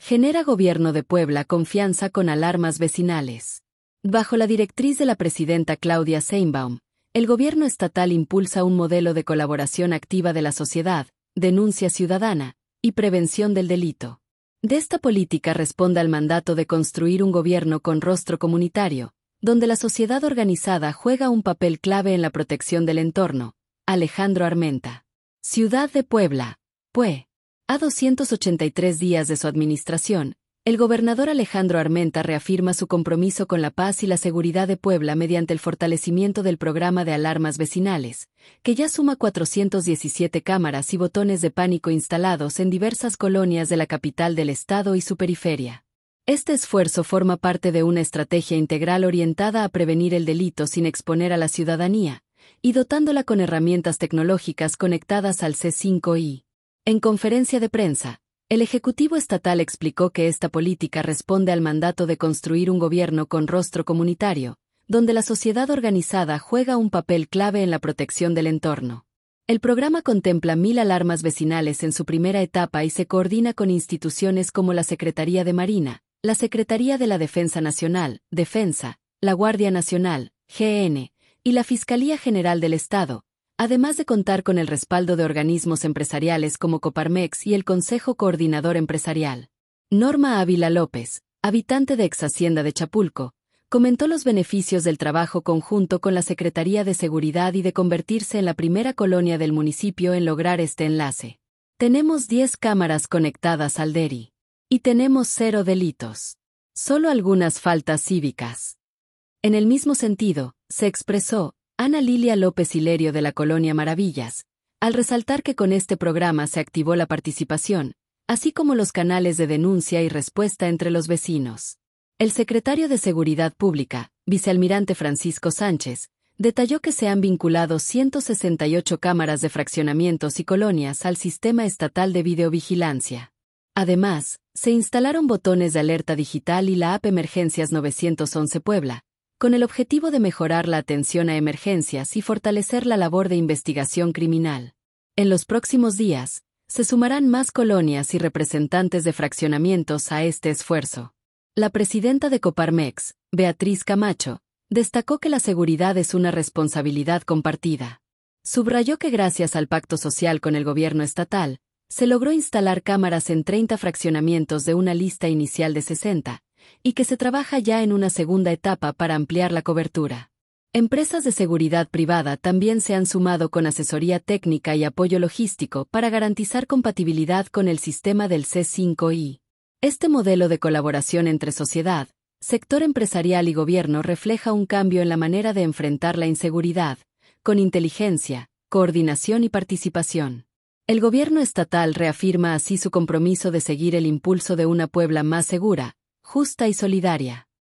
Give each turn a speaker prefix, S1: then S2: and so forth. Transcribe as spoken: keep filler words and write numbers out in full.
S1: Genera Gobierno de Puebla confianza con alarmas vecinales. Bajo la directriz de la presidenta Claudia Sheinbaum, el gobierno estatal impulsa un modelo de colaboración activa de la sociedad, denuncia ciudadana y prevención del delito. De esta política responde al mandato de construir un gobierno con rostro comunitario, donde la sociedad organizada juega un papel clave en la protección del entorno. Alejandro Armenta. Ciudad de Puebla, P U E. A doscientos ochenta y tres días de su administración, el gobernador Alejandro Armenta reafirma su compromiso con la paz y la seguridad de Puebla mediante el fortalecimiento del programa de alarmas vecinales, que ya suma cuatrocientas diecisiete cámaras y botones de pánico instalados en diversas colonias de la capital del estado y su periferia. Este esfuerzo forma parte de una estrategia integral orientada a prevenir el delito sin exponer a la ciudadanía, y dotándola con herramientas tecnológicas conectadas al C cinco I. En conferencia de prensa, el Ejecutivo Estatal explicó que esta política responde al mandato de construir un gobierno con rostro comunitario, donde la sociedad organizada juega un papel clave en la protección del entorno. El programa contempla mil alarmas vecinales en su primera etapa y se coordina con instituciones como la Secretaría de Marina, la Secretaría de la Defensa Nacional, Defensa, la Guardia Nacional, G N, y la Fiscalía General del Estado, además de contar con el respaldo de organismos empresariales como Coparmex y el Consejo Coordinador Empresarial. Norma Ávila López, habitante de ex Hacienda de Chapulco, comentó los beneficios del trabajo conjunto con la Secretaría de Seguridad y de convertirse en la primera colonia del municipio en lograr este enlace. Tenemos diez cámaras conectadas al D E R I. Y tenemos cero delitos. Solo algunas faltas cívicas. En el mismo sentido, se expresó Ana Lilia López Hilerio de la Colonia Maravillas, al resaltar que con este programa se activó la participación, así como los canales de denuncia y respuesta entre los vecinos. El secretario de Seguridad Pública, vicealmirante Francisco Sánchez, detalló que se han vinculado ciento sesenta y ocho cámaras de fraccionamientos y colonias al sistema estatal de videovigilancia. Además, se instalaron botones de alerta digital y la app Emergencias novecientos once Puebla, con el objetivo de mejorar la atención a emergencias y fortalecer la labor de investigación criminal. En los próximos días, se sumarán más colonias y representantes de fraccionamientos a este esfuerzo. La presidenta de Coparmex, Beatriz Camacho, destacó que la seguridad es una responsabilidad compartida. Subrayó que gracias al pacto social con el gobierno estatal, se logró instalar cámaras en treinta fraccionamientos de una lista inicial de sesenta, y que se trabaja ya en una segunda etapa para ampliar la cobertura. Empresas de seguridad privada también se han sumado con asesoría técnica y apoyo logístico para garantizar compatibilidad con el sistema del C cinco I. Este modelo de colaboración entre sociedad, sector empresarial y gobierno refleja un cambio en la manera de enfrentar la inseguridad, con inteligencia, coordinación y participación. El gobierno estatal reafirma así su compromiso de seguir el impulso de una Puebla más segura, justa y solidaria.